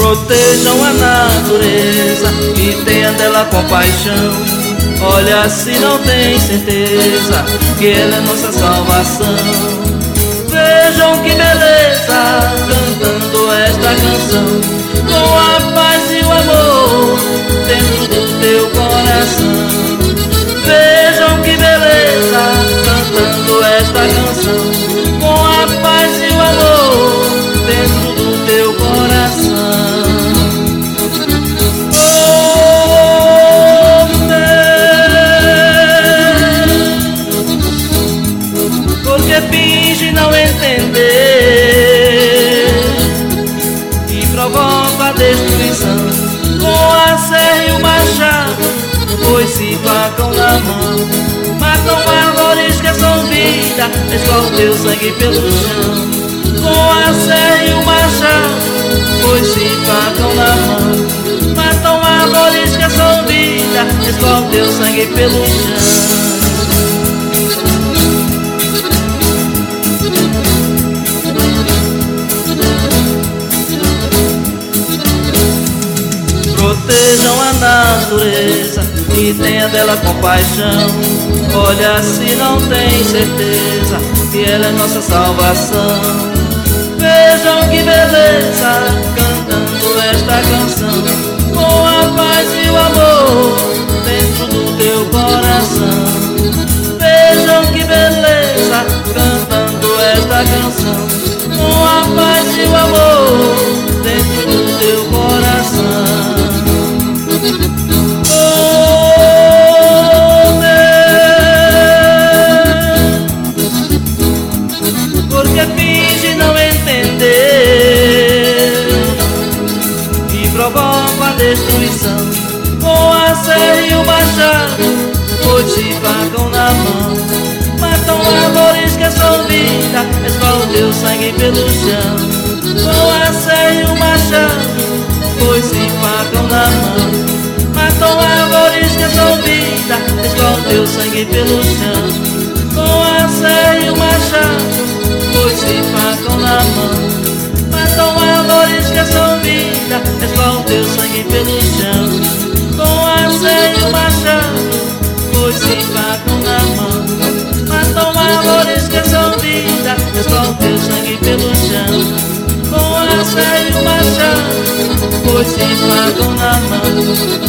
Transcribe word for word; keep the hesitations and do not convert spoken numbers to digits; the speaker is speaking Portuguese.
Protejam a natureza e tenha dela compaixão. Olha, se não tem certeza que ela é nossa salvação. Vejam que beleza cantando esta canção, com a paz e o amor dentro do teu coração. Vejam que beleza cantando esta canção, com a paz e o amor dentro do teu coração. Finge não entender e provoca a destruição com a serra e o machado, pois se facam na mão. Matam árvores que são vida, escorre o teu sangue pelo chão. Com a serra e o machado, pois se facam na mão. Matam árvores que são vida, escorre o teu sangue pelo chão. Protejam a natureza e tenha dela compaixão. Olha, se não tem certeza que ela é nossa salvação. Vejam que beleza cantando esta canção, com a paz e o amor dentro do teu coração. Vejam que beleza cantando esta canção, com a paz e o amor dentro do teu coração. Porque finge não entender e provoca a destruição com a serra e o machado, pois se facam na mão. Matam árvores que são vida, escorre o teu sangue pelo chão. Com a serra e o machado, pois se facam na mão. Matam árvores que são vida, escorre o teu sangue pelo chão. Com a serra e o machado, pois se facam na mão. Matam árvores que são vida, escorre o teu sangue pelo chão. Com a serra e o machado, pois se facam na mão. Matam árvores que são vida, escorre o teu sangue pelo chão. Com a serra e o machado, pois se facam na mão.